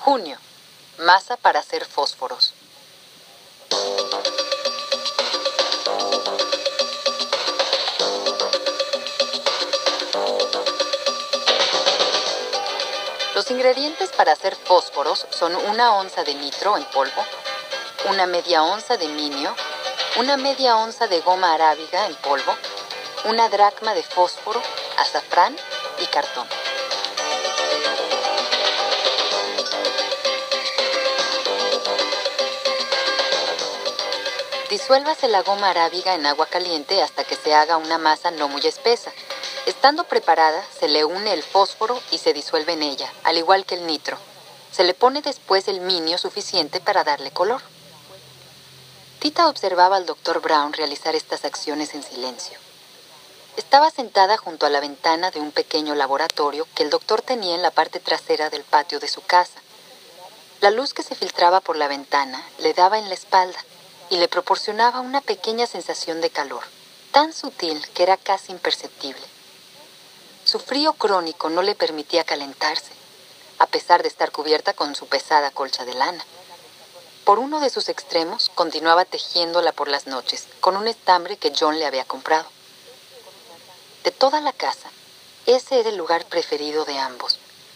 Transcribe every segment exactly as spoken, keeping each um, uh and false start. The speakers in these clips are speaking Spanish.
Junio. Masa para hacer fósforos. Los ingredientes para hacer fósforos son una onza de nitro en polvo, una media onza de minio, una media onza de goma arábiga en polvo, una dracma de fósforo, azafrán y cartón. Disuélvase la goma arábiga en agua caliente hasta que se haga una masa no muy espesa. Estando preparada, se le une el fósforo y se disuelve en ella, al igual que el nitro. Se le pone después el minio suficiente para darle color. Tita observaba al doctor Brown realizar estas acciones en silencio. Estaba sentada junto a la ventana de un pequeño laboratorio que el doctor tenía en la parte trasera del patio de su casa. La luz que se filtraba por la ventana le daba en la espalda y le proporcionaba una pequeña sensación de calor, tan sutil que era casi imperceptible. Su frío crónico no le permitía calentarse, a pesar de estar cubierta con su pesada colcha de lana. Por uno de sus extremos continuaba tejiéndola por las noches, con un estambre que John le había comprado. De toda la casa, ese era el lugar preferido de ambos.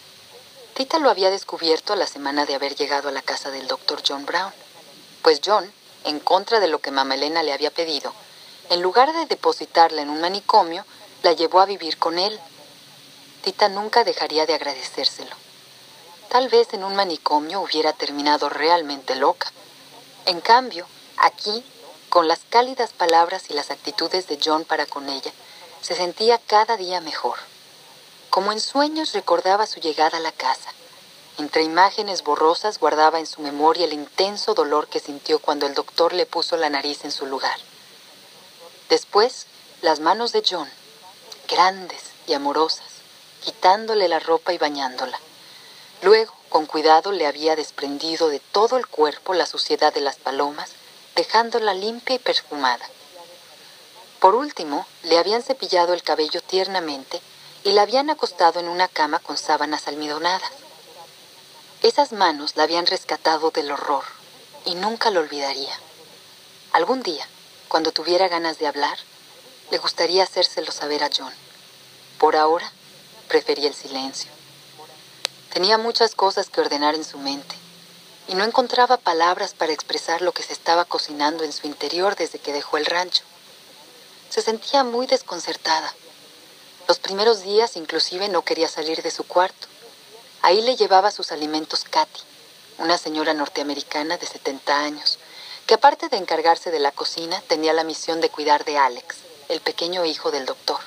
Tita lo había descubierto a la semana de haber llegado a la casa del doctor John Brown, pues John, en contra de lo que mamá Elena le había pedido, en lugar de depositarla en un manicomio, la llevó a vivir con él. Tita nunca dejaría de agradecérselo. Tal vez en un manicomio hubiera terminado realmente loca. En cambio, aquí, con las cálidas palabras y las actitudes de John para con ella, se sentía cada día mejor. Como en sueños recordaba su llegada a la casa. Entre imágenes borrosas guardaba en su memoria el intenso dolor que sintió cuando el doctor le puso la nariz en su lugar. Después, las manos de John, grandes y amorosas, quitándole la ropa y bañándola. Luego, con cuidado, le había desprendido de todo el cuerpo la suciedad de las palomas, dejándola limpia y perfumada. Por último, le habían cepillado el cabello tiernamente y la habían acostado en una cama con sábanas almidonadas. Esas manos la habían rescatado del horror y nunca lo olvidaría. Algún día, cuando tuviera ganas de hablar, le gustaría hacérselo saber a John. Por ahora, prefería el silencio. Tenía muchas cosas que ordenar en su mente y no encontraba palabras para expresar lo que se estaba cocinando en su interior desde que dejó el rancho. Se sentía muy desconcertada. Los primeros días inclusive no quería salir de su cuarto. Ahí le llevaba sus alimentos Katy, una señora norteamericana de setenta años, que aparte de encargarse de la cocina, tenía la misión de cuidar de Alex, el pequeño hijo del doctor.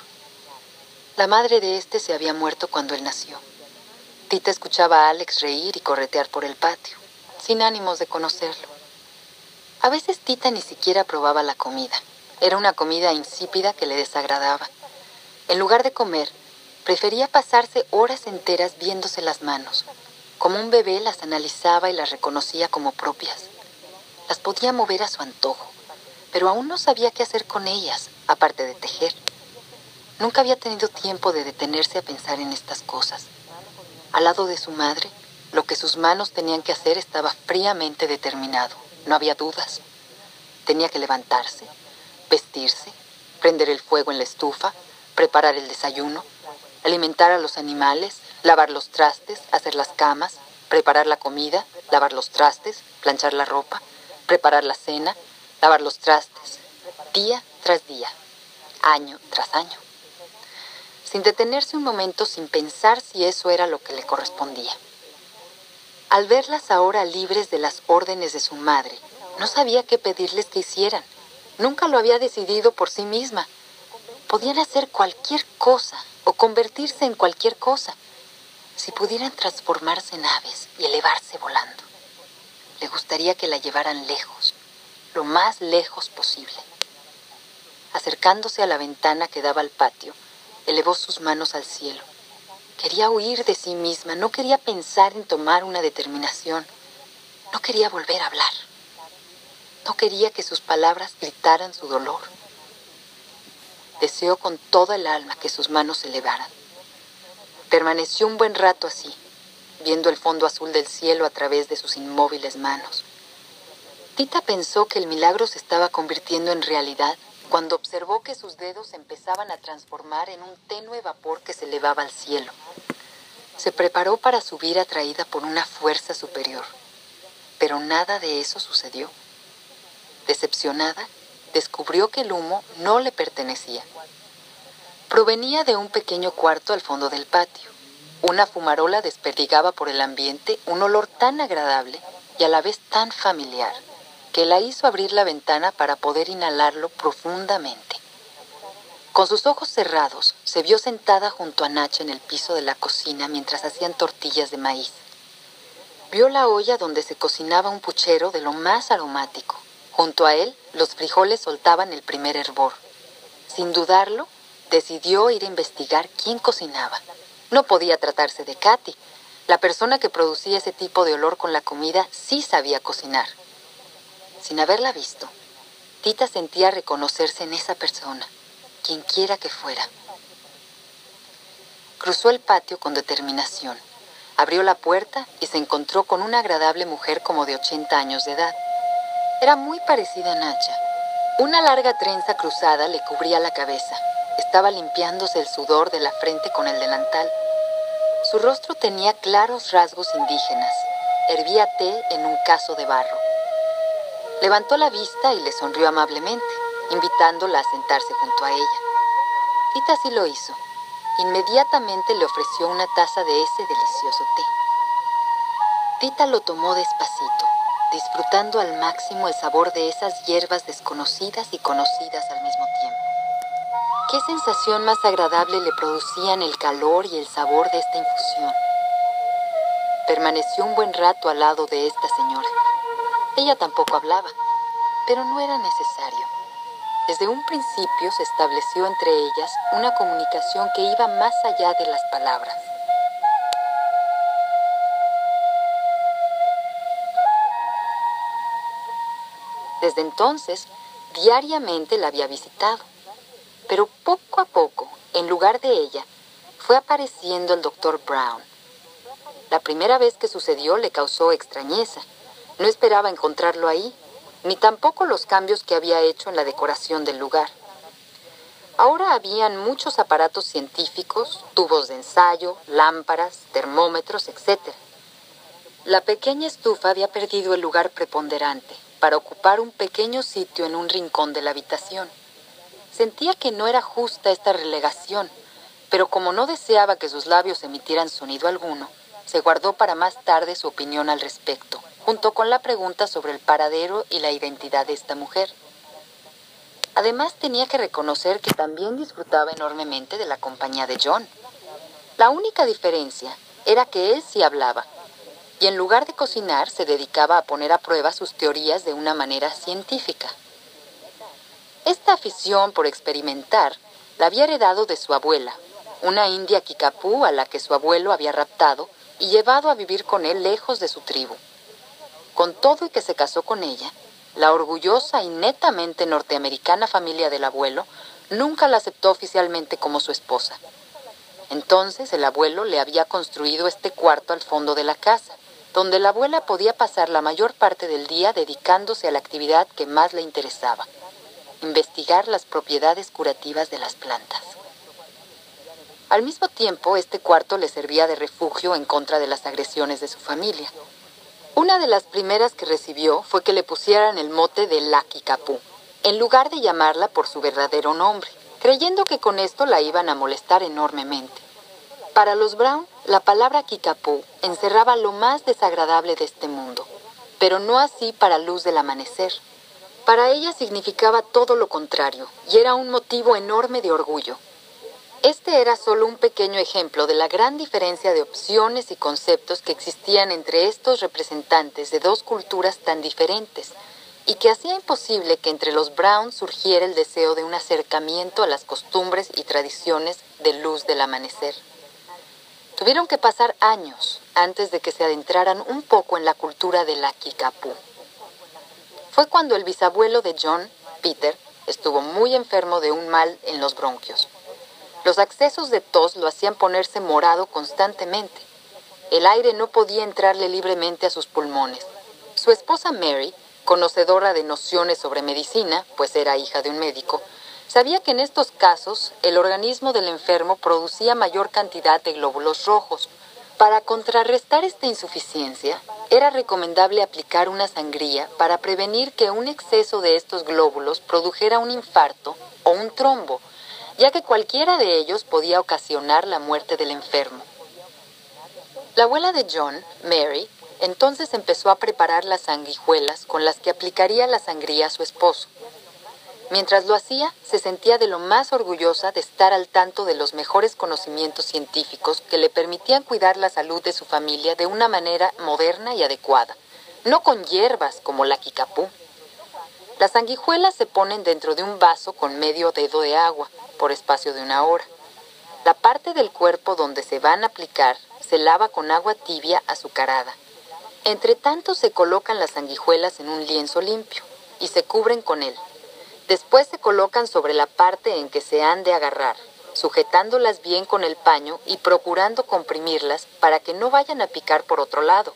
La madre de este se había muerto cuando él nació. Tita escuchaba a Alex reír y corretear por el patio, sin ánimos de conocerlo. A veces Tita ni siquiera probaba la comida. Era una comida insípida que le desagradaba. En lugar de comer, prefería pasarse horas enteras viéndose las manos. Como un bebé las analizaba y las reconocía como propias. Las podía mover a su antojo, pero aún no sabía qué hacer con ellas, aparte de tejer. Nunca había tenido tiempo de detenerse a pensar en estas cosas. Al lado de su madre, lo que sus manos tenían que hacer estaba fríamente determinado. No había dudas. Tenía que levantarse, vestirse, prender el fuego en la estufa, preparar el desayuno, alimentar a los animales, lavar los trastes, hacer las camas, preparar la comida, lavar los trastes, planchar la ropa, preparar la cena, lavar los trastes, día tras día, año tras año. Sin detenerse un momento, sin pensar si eso era lo que le correspondía. Al verlas ahora libres de las órdenes de su madre, no sabía qué pedirles que hicieran. Nunca lo había decidido por sí misma. Podían hacer cualquier cosa o convertirse en cualquier cosa, si pudieran transformarse en aves y elevarse volando. Le gustaría que la llevaran lejos, lo más lejos posible. Acercándose a la ventana que daba al patio, elevó sus manos al cielo. Quería huir de sí misma, no quería pensar en tomar una determinación. No quería volver a hablar. No quería que sus palabras gritaran su dolor. Deseó con toda el alma que sus manos se elevaran. Permaneció un buen rato así, viendo el fondo azul del cielo a través de sus inmóviles manos. Tita pensó que el milagro se estaba convirtiendo en realidad cuando observó que sus dedos empezaban a transformar en un tenue vapor que se elevaba al cielo. Se preparó para subir atraída por una fuerza superior, pero nada de eso sucedió. Decepcionada, descubrió que el humo no le pertenecía. Provenía de un pequeño cuarto al fondo del patio. Una fumarola desperdigaba por el ambiente un olor tan agradable y a la vez tan familiar, que la hizo abrir la ventana para poder inhalarlo profundamente. Con sus ojos cerrados, se vio sentada junto a Nacha en el piso de la cocina mientras hacían tortillas de maíz. Vio la olla donde se cocinaba un puchero de lo más aromático. Junto a él, los frijoles soltaban el primer hervor. Sin dudarlo, decidió ir a investigar quién cocinaba. No podía tratarse de Katy. La persona que producía ese tipo de olor con la comida sí sabía cocinar. Sin haberla visto, Tita sentía reconocerse en esa persona, quienquiera que fuera. Cruzó el patio con determinación. Abrió la puerta y se encontró con una agradable mujer como de ochenta años de edad. Era muy parecida a Nacha. Una larga trenza cruzada le cubría la cabeza. Estaba limpiándose el sudor de la frente con el delantal. Su rostro tenía claros rasgos indígenas. Hervía té en un cazo de barro. Levantó la vista y le sonrió amablemente, invitándola a sentarse junto a ella. Tita sí lo hizo. Inmediatamente le ofreció una taza de ese delicioso té. Tita lo tomó despacito, disfrutando al máximo el sabor de esas hierbas desconocidas y conocidas al mismo tiempo. ¿Qué sensación más agradable le producían el calor y el sabor de esta infusión? Permaneció un buen rato al lado de esta señora. Ella tampoco hablaba, pero no era necesario. Desde un principio se estableció entre ellas una comunicación que iba más allá de las palabras. Desde entonces, diariamente la había visitado. Pero poco a poco, en lugar de ella, fue apareciendo el doctor Brown. La primera vez que sucedió le causó extrañeza. No esperaba encontrarlo ahí, ni tampoco los cambios que había hecho en la decoración del lugar. Ahora habían muchos aparatos científicos, tubos de ensayo, lámparas, termómetros, etcétera. La pequeña estufa había perdido el lugar preponderante para ocupar un pequeño sitio en un rincón de la habitación. Sentía que no era justa esta relegación, pero como no deseaba que sus labios emitieran sonido alguno, se guardó para más tarde su opinión al respecto, junto con la pregunta sobre el paradero y la identidad de esta mujer. Además, tenía que reconocer que también disfrutaba enormemente de la compañía de John. La única diferencia era que él sí hablaba, y en lugar de cocinar, se dedicaba a poner a prueba sus teorías de una manera científica. Esta afición por experimentar la había heredado de su abuela, una india Kickapoo a la que su abuelo había raptado y llevado a vivir con él lejos de su tribu. Con todo y que se casó con ella, la orgullosa y netamente norteamericana familia del abuelo nunca la aceptó oficialmente como su esposa. Entonces el abuelo le había construido este cuarto al fondo de la casa, donde la abuela podía pasar la mayor parte del día dedicándose a la actividad que más le interesaba: investigar las propiedades curativas de las plantas. Al mismo tiempo, este cuarto le servía de refugio en contra de las agresiones de su familia. Una de las primeras que recibió fue que le pusieran el mote de la Kickapoo, en lugar de llamarla por su verdadero nombre, creyendo que con esto la iban a molestar enormemente. Para los Brown, la palabra Kickapoo encerraba lo más desagradable de este mundo, pero no así para Luz del Amanecer. Para ella significaba todo lo contrario, y era un motivo enorme de orgullo. Este era solo un pequeño ejemplo de la gran diferencia de opciones y conceptos que existían entre estos representantes de dos culturas tan diferentes, y que hacía imposible que entre los Brown surgiera el deseo de un acercamiento a las costumbres y tradiciones de Luz del Amanecer. Tuvieron que pasar años antes de que se adentraran un poco en la cultura de la Kickapoo. Fue cuando el bisabuelo de John, Peter, estuvo muy enfermo de un mal en los bronquios. Los accesos de tos lo hacían ponerse morado constantemente. El aire no podía entrarle libremente a sus pulmones. Su esposa Mary, conocedora de nociones sobre medicina, pues era hija de un médico, sabía que en estos casos el organismo del enfermo producía mayor cantidad de glóbulos rojos. Para contrarrestar esta insuficiencia, era recomendable aplicar una sangría para prevenir que un exceso de estos glóbulos produjera un infarto o un trombo, ya que cualquiera de ellos podía ocasionar la muerte del enfermo. La abuela de John, Mary, entonces empezó a preparar las sanguijuelas con las que aplicaría la sangría a su esposo. Mientras lo hacía, se sentía de lo más orgullosa de estar al tanto de los mejores conocimientos científicos que le permitían cuidar la salud de su familia de una manera moderna y adecuada, no con hierbas como la kikapú. Las sanguijuelas se ponen dentro de un vaso con medio dedo de agua, por espacio de una hora. La parte del cuerpo donde se van a aplicar se lava con agua tibia azucarada. Entre tanto se colocan las sanguijuelas en un lienzo limpio y se cubren con él. Después se colocan sobre la parte en que se han de agarrar, sujetándolas bien con el paño y procurando comprimirlas para que no vayan a picar por otro lado.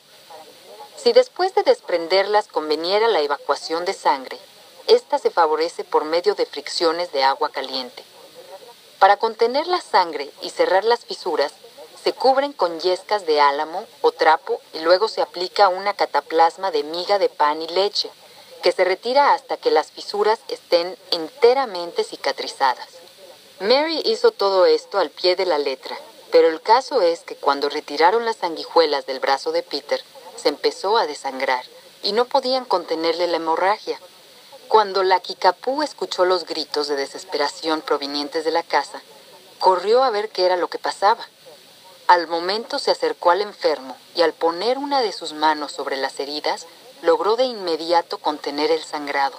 Si después de desprenderlas conveniera la evacuación de sangre, esta se favorece por medio de fricciones de agua caliente. Para contener la sangre y cerrar las fisuras, se cubren con yescas de álamo o trapo y luego se aplica una cataplasma de miga de pan y leche, que se retira hasta que las fisuras estén enteramente cicatrizadas. Mary hizo todo esto al pie de la letra, pero el caso es que cuando retiraron las sanguijuelas del brazo de Peter, se empezó a desangrar y no podían contenerle la hemorragia. Cuando la kikapú escuchó los gritos de desesperación provenientes de la casa, corrió a ver qué era lo que pasaba. Al momento se acercó al enfermo y al poner una de sus manos sobre las heridas, logró de inmediato contener el sangrado.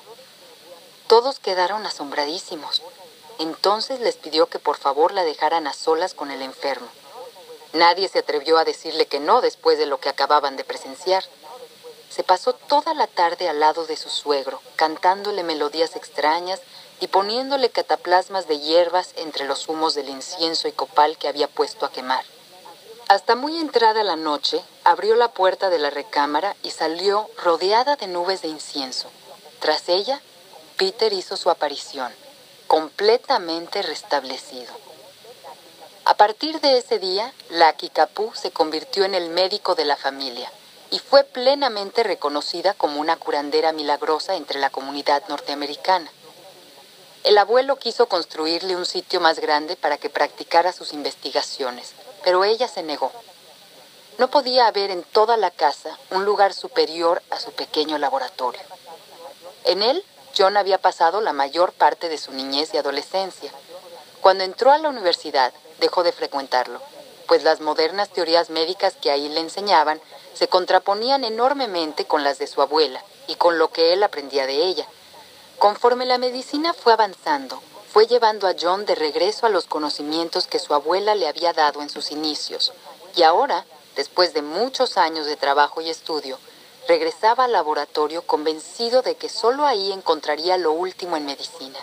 Todos quedaron asombradísimos. Entonces les pidió que por favor la dejaran a solas con el enfermo. Nadie se atrevió a decirle que no después de lo que acababan de presenciar. Se pasó toda la tarde al lado de su suegro, cantándole melodías extrañas y poniéndole cataplasmas de hierbas entre los humos del incienso y copal que había puesto a quemar. Hasta muy entrada la noche, abrió la puerta de la recámara y salió rodeada de nubes de incienso. Tras ella, Peter hizo su aparición, completamente restablecido. A partir de ese día, la kikapú se convirtió en el médico de la familia y fue plenamente reconocida como una curandera milagrosa entre la comunidad norteamericana. El abuelo quiso construirle un sitio más grande para que practicara sus investigaciones, pero ella se negó. No podía haber en toda la casa un lugar superior a su pequeño laboratorio. En él, John había pasado la mayor parte de su niñez y adolescencia. Cuando entró a la universidad, dejó de frecuentarlo, pues las modernas teorías médicas que ahí le enseñaban se contraponían enormemente con las de su abuela y con lo que él aprendía de ella. Conforme la medicina fue avanzando, fue llevando a John de regreso a los conocimientos que su abuela le había dado en sus inicios, y ahora, después de muchos años de trabajo y estudio, regresaba al laboratorio convencido de que solo ahí encontraría lo último en medicina.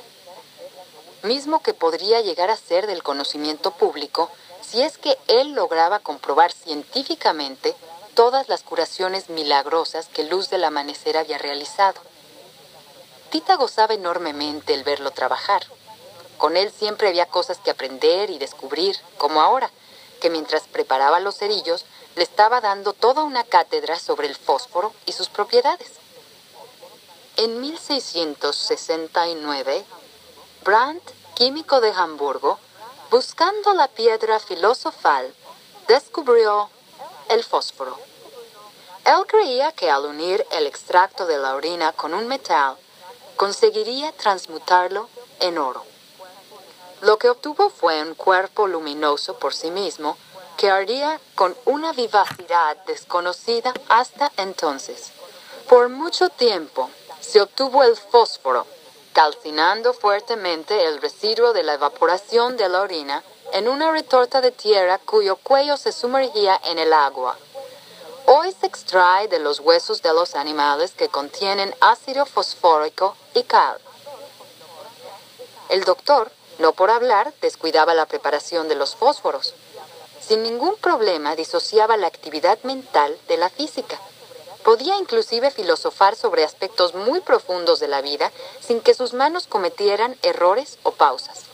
Mismo que podría llegar a ser del conocimiento público si es que él lograba comprobar científicamente todas las curaciones milagrosas que Luz del Amanecer había realizado. Tita gozaba enormemente el verlo trabajar. Con él siempre había cosas que aprender y descubrir, como ahora, que mientras preparaba los cerillos, le estaba dando toda una cátedra sobre el fósforo y sus propiedades. En mil seiscientos sesenta y nueve, Brandt, químico de Hamburgo, buscando la piedra filosofal, descubrió el fósforo. Él creía que al unir el extracto de la orina con un metal, conseguiría transmutarlo en oro. Lo que obtuvo fue un cuerpo luminoso por sí mismo que ardía con una vivacidad desconocida hasta entonces. Por mucho tiempo se obtuvo el fósforo, calcinando fuertemente el residuo de la evaporación de la orina en una retorta de tierra cuyo cuello se sumergía en el agua. Hoy se extrae de los huesos de los animales que contienen ácido fosfórico y cal. El doctor, no por hablar, descuidaba la preparación de los fósforos. sin ningún problema disociaba la actividad mental de la física. Podía inclusive filosofar sobre aspectos muy profundos de la vida sin que sus manos cometieran errores o pausas.